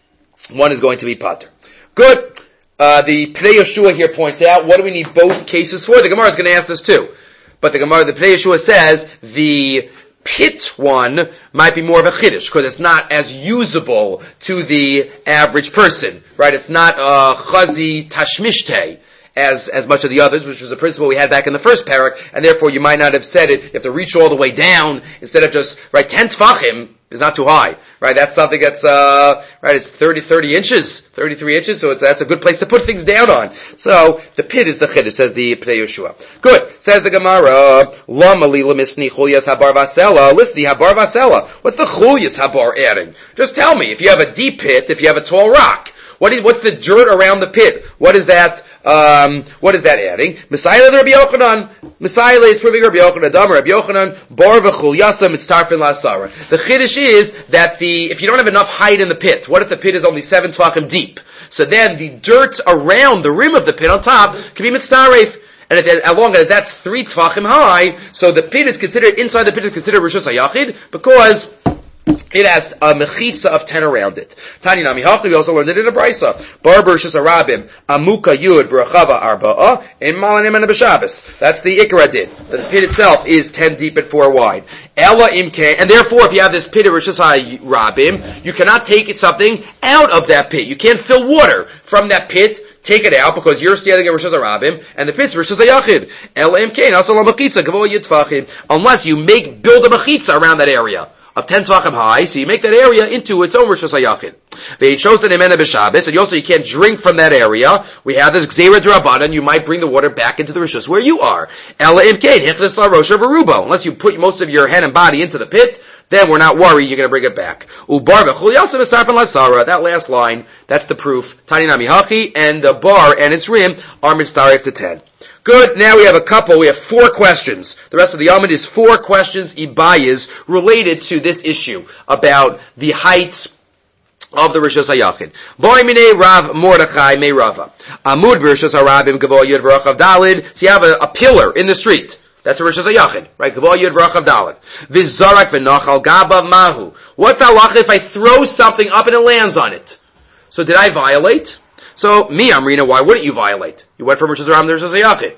one is going to be pater. Good. Uh, the Pnei Yeshua here points out, what do we need both cases for? The Gemara is going to ask this too, but the Gemara, the Pnei Yeshua says the pit one might be more of a chiddush because it's not as usable to the average person, right? It's not uh, chazi tashmishtei as as much of the others, which was a principle we had back in the first parak, and therefore you might not have said it. You have to reach all the way down instead of just right ten tefachim is not too high, right? That's something that's uh right. It's thirty, thirty inches, thirty-three inches, so it's, that's a good place to put things down on. So the pit is the chiddush, says the Pnei Yeshua. Good, says the Gemara. Lama li lemisni chulyas habar vasela lisni habar vasela. What's the chulyas habar adding? Just tell me if you have a deep pit, if you have a tall rock. What is what's the dirt around the pit? What is that? Um, what is that adding? Messiah Rabbi Yochanan. Messiah is proving Rabbi Yochanan. Damar Rabbi Yochanan. Bar v'chulyasa mitztarfin la'asara. The chiddush is that the if you don't have enough height in the pit, what if the pit is only seven tefachim deep? So then the dirt around the rim of the pit on top can be mitztaref. And if, as long as that's three tefachim high, so the pit is considered inside the pit is considered Rosh Hashanah because it has a mechitza of ten around it. Tani nami hachi, we also learned it in a brisa. Barber shus arabim amuka yud v'rachava arba'a in malanim and b'shabbos. That's the ikra din. The pit itself is ten deep and four wide. Ella imke, and therefore, if you have this pit of Rosh Hashanah, you cannot take something out of that pit. You can't fill water from that pit. Take it out because you're standing at Rosh Hashanah and the pit is Rosh Hashanah. Ella imke, also la mechitza gavo yud tefachim. Unless you make build a mechitza around that area of ten tefachim high, so you make that area into its own Rosh Hashanah. They chose an emena b'Shabbos, and also you can't drink from that area. We have this gzeira d'Rabbanan, you might bring the water back into the Rosh Hashanah where you are. Ela imkein hichnas la rosha v'rubo. Unless you put most of your head and body into the pit, then we're not worried you're going to bring it back. Ubar v'chulyasa v'starfin lasara. That last line, that's the proof. Tani nami hachi, and the bar and its rim are mitzdaref to ten. Good. Now we have a couple. We have four questions. The rest of the Yomid is four questions, ibayas, related to this issue about the heights of the Rosh Hashanah. Boy mine Rav Mordechai me Rava. Amud b'Rosh Hashanah gavo yud v'rachav dalid. So you have a, a pillar in the street. That's a Rosh Hashanah, right? Gavo yud v'rachav dalid. V'zarak v'nachal gabav mahu. What halacha if I throw something up and it lands on it? So did I violate? So, me, Amrina, why wouldn't you violate? You went from Rosh Hashanah to Rosh Hashanah.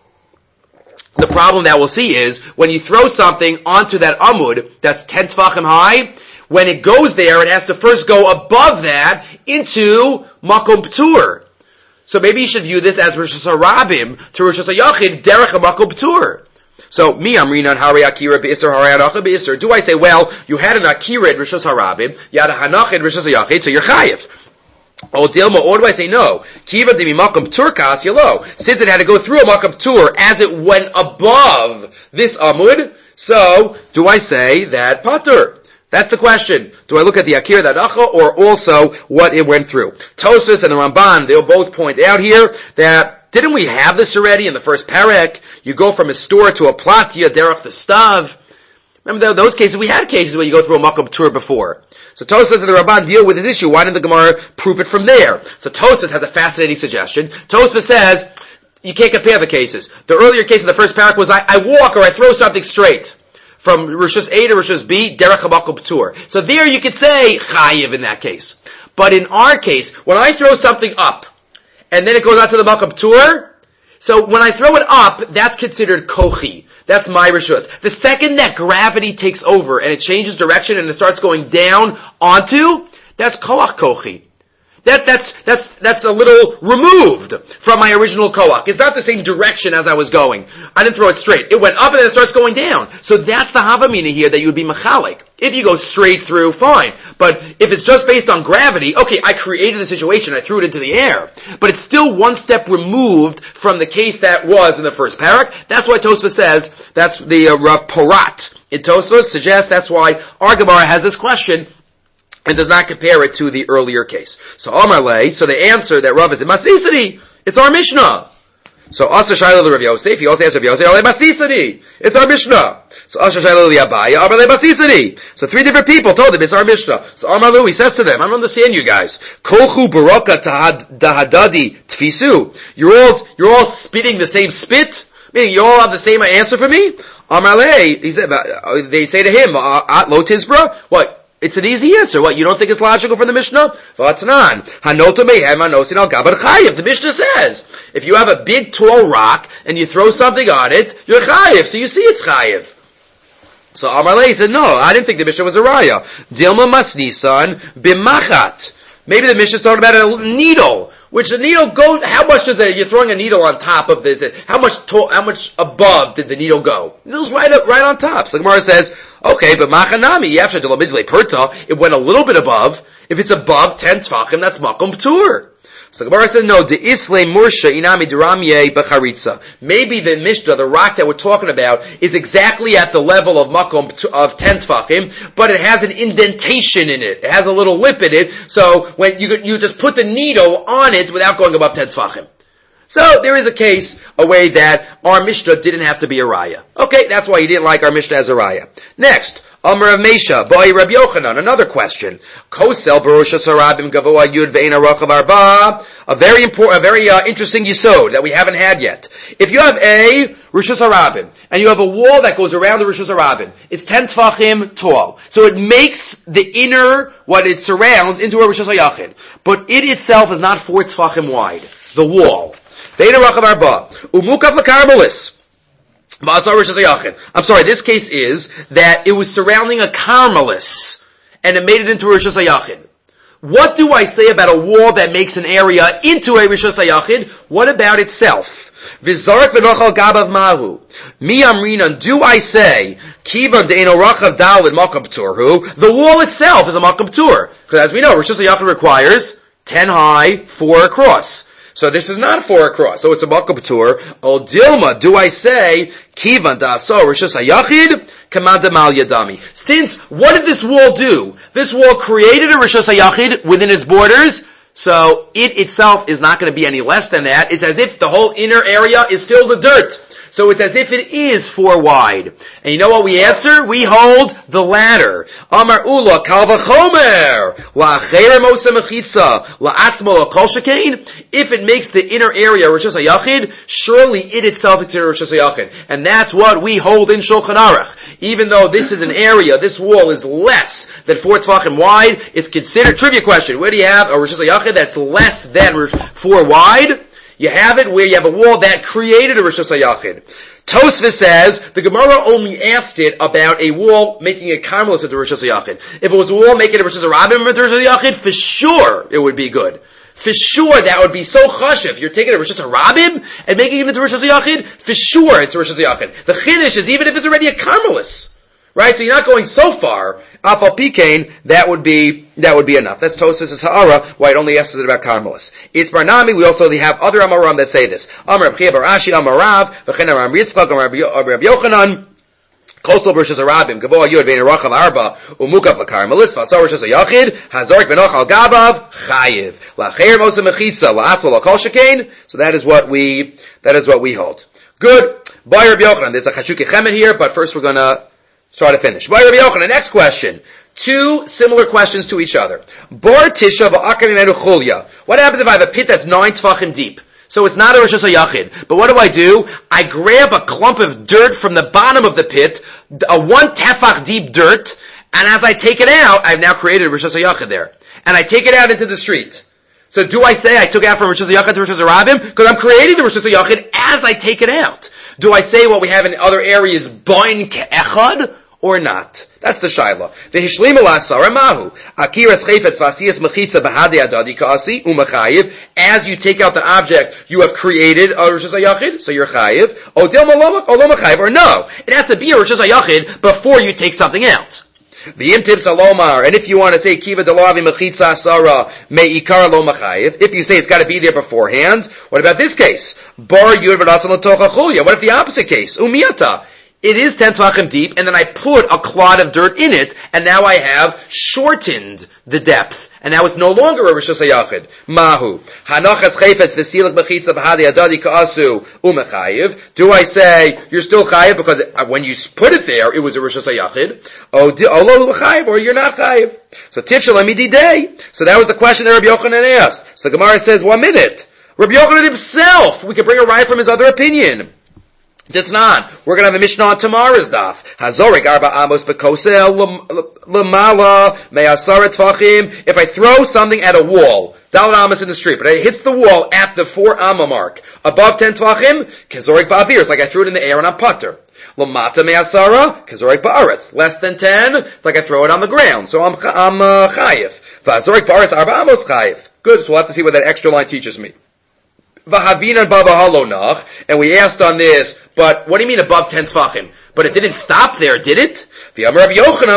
The problem that we'll see is, when you throw something onto that amud, that's ten tefachim high, when it goes there, it has to first go above that into makom p'tur. So maybe you should view this as Rosh Hashanah to Rosh Hashanah, derech a makom p'tur. So, me, Amrina, and Hari Akira be'isr, Hari Anacha be'isr. Do I say, well, you had an Akira in Rosh Hashanah, you had a Hanach in Rosh Hashanah, so you're chayiv. Oh, Dilma, or do I say no? Kiva dimi makam turkas yelo. Since it had to go through a makam tur as it went above this amud, so do I say that patur? That's the question. Do I look at the Akira Dadacha or also what it went through? Tosfos and the Ramban, they'll both point out here that didn't we have this already in the first parak? You go from a store to a platya, derech the stav. Remember those cases? We had cases where you go through a makam tur before. So Tosfos and the Ramban deal with this issue. Why didn't the Gemara prove it from there? So Tosfos has a fascinating suggestion. Tosfos says, you can't compare the cases. The earlier case in the first parak was I, I walk or I throw something straight. From Rishus A to Rishus B, derech hamakam p'tur. So there you could say chayiv in that case. But in our case, when I throw something up, and then it goes out to the makam p'tur, so when I throw it up, that's considered kochi. That's my rishus. The second that gravity takes over and it changes direction and it starts going down onto, that's koach kochi. That, that's, that's, that's a little removed from my original koach. It's not the same direction as I was going. I didn't throw it straight. It went up and then it starts going down. So that's the havamina here that you would be machalik. If you go straight through, fine. But if it's just based on gravity, okay, I created a situation, I threw it into the air. But it's still one step removed from the case that was in the first parak. That's why Tosfos says, that's the uh, Rav Porat in Tosfos suggests that's why our Gemara has this question and does not compare it to the earlier case. So Amar Le, so the answer that Rav is in Masisani, it's our Mishnah. So Asa Shaila the Rav Yosef, he also answered Rav Yosef, Masisani, it's our Mishnah. So Asa Shaila the Abaya, Amar Le Masisani. So three different people told him it's our Mishnah. So Amar Le, he says to them, I don't understand you guys. Kolchu baraka dahadadi tfisu. You're all, you're all spitting the same spit? Meaning you all have the same answer for me? Amar Le, he said, they say to him, At lo tizbra? What? It's an easy answer. What, you don't think it's logical from the Mishnah? V'atnan. Hanota mehem hanosin al gabar chayiv. The Mishnah says, if you have a big tall rock and you throw something on it, you're chayiv. So you see it's chayiv. So Amar Le said, no, I didn't think the Mishnah was a raya. Dilma masnisan bimachat. Maybe the Mishnah is talking about a needle. Which the needle goes, how much does it, you're throwing a needle on top of the, how much to, how much above did the needle go? The needle's right up, right on top. So the Gemara says, okay, but machanami, yafsha de lomizle perta, it went a little bit above. If it's above ten tvachim, that's makom p'tur. So the Gemara says, no, de isle mursha inami duramye b'charitza. Maybe the Mishnah, the rock that we're talking about, is exactly at the level of makom of ten tvachim, but it has an indentation in it. It has a little lip in it, so when you you just put the needle on it without going above ten tvachim. So there is a case, a way that our Mishnah didn't have to be a raya. Okay, that's why he didn't like our Mishnah as a raya. Next, Amar of Mesha, Boi Rabbi Yochanan, another question. Kosel Barosha Sarabim Gavoa Yud Ve'ena Rachav Arba, a very important, a very uh, interesting yisod that we haven't had yet. If you have a Rosh Hashanah and you have a wall that goes around the Rosh Hashanah, it's ten tefachim tall. So it makes the inner, what it surrounds, into a Rosh Hashanah. But it itself is not four tefachim wide. The wall. Ve'ena Rachav Arba. Umukav L'Karmelis. I'm sorry, this case is that it was surrounding a Carmelis, and it made it into a Rosh Hashanah. What do I say about a wall that makes an area into a Rosh Hashanah? What about itself? V'zarek v'nochal gabav mahu. Mi amrinan, do I say, kiva de'eno rachav dalid makam p'turhu, the wall itself is a makam p'tur. Because as we know, Rosh Hashanah requires ten high, four across. So this is not four across, so it's a makam p'tur. O dilma, do I say, kivan da'aso Rosh Hashanah kamada mal yadami. Since, what did this wall do? This wall created a Rosh Hashanah within its borders, so it itself is not going to be any less than that. It's as if the whole inner area is still the dirt. So it's as if it is four wide. And you know what we answer? We hold the latter. Amar ula kal v'chomer la'acher mosa mechitza la'atzmo la'kol shekain. If it makes the inner area Rosh Hashanah, surely it itself is Rosh Hashanah. And that's what we hold in Shulchan Aruch. Even though this is an area, this wall is less than four tefachim wide, it's considered, trivia question, where do you have a Rosh Hashanah that's less than four wide? You have it where you have a wall that created a Rosh Hashanah. Tosfos says, the Gemara only asked it about a wall making a Carmelis into Rosh Hashanah. If it was a wall making a Rosh Hashanah into Rosh Hashanah, for sure it would be good. For sure that would be so chashiv. You're taking a Rosh Hashanah and making it into Rosh Hashanah, for sure it's Rosh Hashanah. The Chiddush is even if it's already a Carmelis. Right? So you're not going so far. Afal Pikain, that would be, that would be enough. That's Tosfos' Ha'ara, why it only asks it about Carmelis. It's Barnami, we also have other Amaram that say this. Amar Rabchia Bar Ashi, Amarav, V'chen Aram Yitzchak, Amar Rabbi Yochanan, Kosel Rosh Hashanah, Gavoa Yud Ve'ena Rachav Arba, Umukav L'Karmelis, V'asar Rosh Hashanah, Hazorik V'nochal Gabav, Chayiv, La'acher Mosa Mechitza, La'atzmo L'kol shekain. So that is what we, that is what we hold. Good. By Rabbi Yochanan, there's a Chashuk Chemet here, but first we're gonna try to finish. By Rabbi Yochanan, next question. Two similar questions to each other. Bar Tisha v'akar mimenu chulya. What happens if I have a pit that's nine tefachim deep? So it's not a Rosh Hashanah. But what do I do? I grab a clump of dirt from the bottom of the pit, a one tefach deep dirt, and as I take it out, I've now created a Rosh Hashanah there. And I take it out into the street. So do I say I took it out from Rosh Hashanah to Rosh Hashanah? Because I'm creating the Rosh Hashanah as I take it out. Do I say what we have in other areas, boin ke'echad, or not? That's the shaila. V'hishlima la'asara mahu. Akiras chayfetz v'asiyas mechitza b'hadei adadi ka'asi u'machayiv. As you take out the object, you have created a Rosh Hashanah, so you're chayiv. Odil malom machayiv, or no. It has to be a Rosh Hashanah before you take something out. V'yim tib salomar, and if you want to say kiva delavi mechitza asara me'ikar lo machayiv, if you say it's got to be there beforehand, what about this case? Bar yud v'nasan l'tocha chulya. What if the opposite case? Umiyata. it is ten tvachim deep, and then I put a clod of dirt in it, and now I have shortened the depth, and now it's no longer a Rishus HaYachid. Mahu. Hanachas chayfetz v'silik b'chitza b'hadi adadi ka'asu u'mechayiv. Do I say, you're still chayiv because when you put it there, it was a Rishus HaYachid? Oh, olo u'mechayiv, or you're not chayiv. So tifshel amididei. So that was the question that Rabbi Yochanan asked. So the Gemara says, one minute. Rabbi Yochanan himself, we could bring a right from his other opinion. It's not. We're going to have a Mishnah on tomorrow's daf. Hazorik arba amos bekosel lemala me'asara tvachim. If I throw something at a wall, dalad amos in the street, but it hits the wall at the four amma mark, above ten tvachim, kezorik ba'avir. It's like I threw it in the air and I'm putter. Lamata me'asara, kezorik ba'aretz. Less than ten, it's like I throw it on the ground. So I'm I'm uh, chayiv. Vazorik ba'aretz arba amos chayiv. Good. So we'll have to see what that extra line teaches me. Vahavina baba halonach, and we asked on this, but what do you mean above ten tvachim? But it didn't stop there, did it? Yeah, we're talking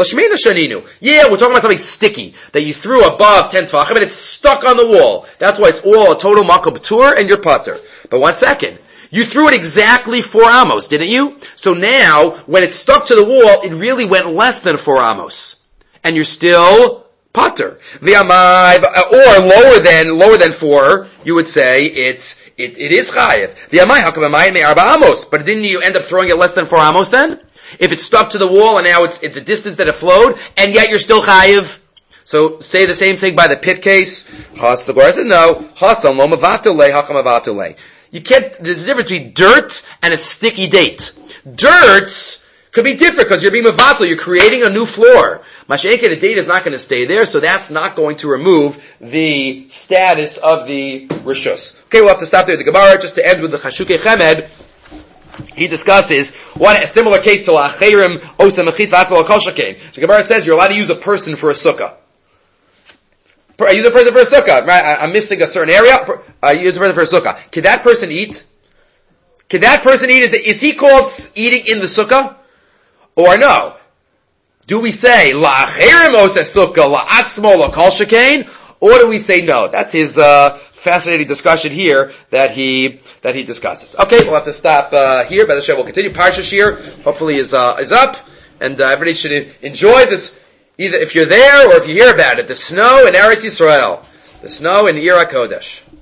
about something sticky that you threw above ten tvachim and it's stuck on the wall. That's why it's all a total makal b'tur and your putter. But one second. You threw it exactly four amos, didn't you? So now, when it stuck to the wall, it really went less than four amos. And you're still putter. V'amai, or lower than, lower than four, you would say it's, it, it is chayiv. V'amai, hakavamai me arba amos. But didn't you end up throwing it less than four amos then? If it's stuck to the wall and now it's at the distance that it flowed, and yet you're still chayiv. So, say the same thing by the pit case. Has, the Gemara says no. Hasan lo mavatule, hakam mavatule. You can't, there's a difference between dirt and a sticky date. Dirt could be different because you're being mavatul, you're creating a new floor. Masha'enke, the date is not going to stay there, so that's not going to remove the status of the rishus. Okay, we'll have to stop there. The Gemara, just to end with the Chashukei Chemed, he discusses one a similar case to La'acherim Osa Mechitz V'Asal Kol Shekain. The Gemara says you're allowed to use a person for a sukkah. I use a person for a sukkah, right? I'm missing a certain area. I use a person for a sukkah. Can that person eat? Can that person eat? Is, the, is he called eating in the sukkah? Or no? Do we say la'acherim osa sukkah la'atzmo la'kol shekain, or do we say no? That's his uh, fascinating discussion here that he that he discusses. Okay, we'll have to stop uh, here. But the show will continue. Parsha Shir hopefully is uh, is up, and uh, everybody should enjoy this. Either if you're there or if you hear about it, the snow in Eretz Yisrael, the snow in Ir HaKodesh.